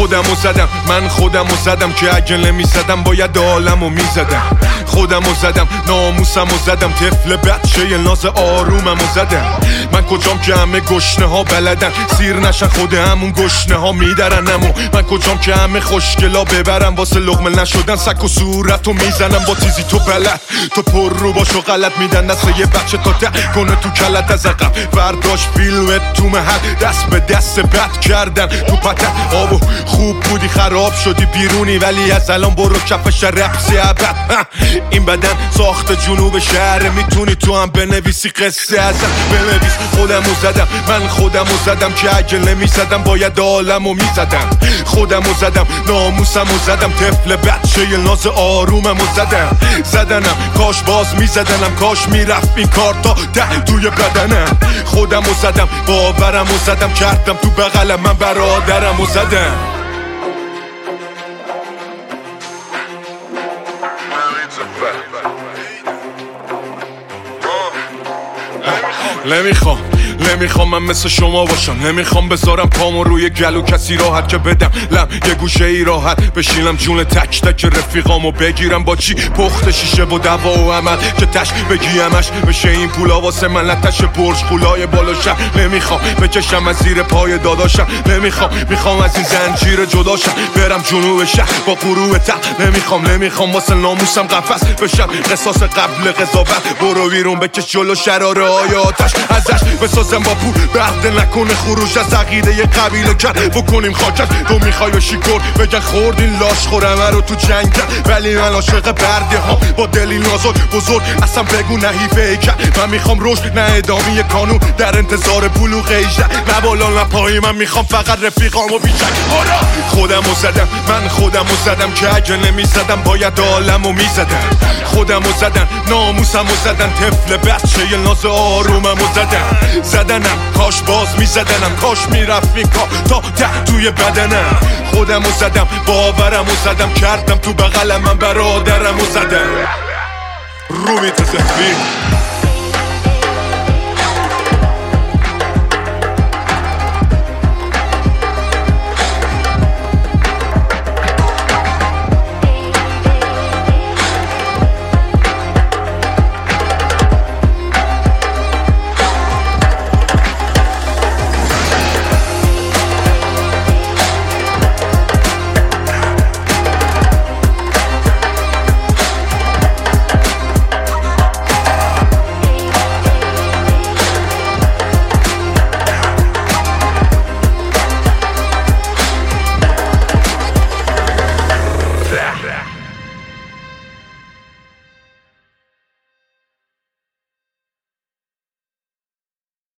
خودمو زدم، من خودمو زدم که اگه نمیزدم باید عالمو میزدم. خودمو زدم، ناموسمو زدم، طفل بچه ناز آروممو زدم. من کجام که همه گشنه ها بلدن سیر نشن خود همون گشنه ها میدرنمو. من کجام که همه خوشگلا ببرم واسه لقمه نشدن سک و صورتو میزنم با تیزی تو بلد. تو پر رو باش و غلط میدن دست یه بچه تا ده کنه تو کلت از عقب. برداشت فیلمت تو محل دست به دست بد کردن تو پتن. آبو خوب بودی خراب شدی بیرونی ولی از الان برو کفش رپسی ابد. این بدن ساخت جنوب شهر میتونی تو هم بنویسی قصه ازم بنویس. خودمو زدم، من خودمو زدم که اگه نمیزدم باید عالمو میزدم. خودمو زدم، ناموسمو زدم، طفل بچه ناز آروممو زدم. زدنم کاش باز میزدنم، کاش میرفت این کار تا ده توی بدنم. خودمو زدم، باورمو زدم، کردم تو بغلم من برادرمو زدم. نمیخوام من مثل شما باشم. نمیخوام بذارم پامو روی گلو کسی راحت که بدم لم یه گوشه ای راحت بشینم جون تک تک رفیقامو بگیرم با چی پخت شیشه و دوا و عمل که تش بگیمش بشه این پولا واسه من لتش برج پولای بالاشم. نمیخوام بکشم از زیر پای داداشم. میخوام از این زنجیر جداشم برم جنوب شهر با غروب تق. نمیخوام واسه ناموسم قفس بشم قصاص قبل قضاوت. برو بیرون بکش جلو شراره های آتش ازش بسازم با پول بهده نکنه خروج از عقیده یه قبیله کرد بکنیم خاکش. تو میخوای بشی گرد بگن خوردین لاش خورمه رو تو جنگ کرد ولی من عاشق برده ها با دلی نازک بزرگ اصلا بگو نهیفه کرد. من میخوام رشد نه ادامه قانون در انتظار بلوغ 18 نه بالا نه پایی. من میخوام فقط رفیقامو بیشک. خودمو زدم، من خودمو زدم که اگه نمیزدم باید عالمو میزدم. خودمو زدم، ناموسمو زدم، طفل بچه ناز آروممو زدنم کاش باز میزدنم، کاش میرفت این کار تا ده توی بدنم. خودمو زدم، باورمو زدم، کردم تو بغلم من برادرمو زدم. رومی تو زفیر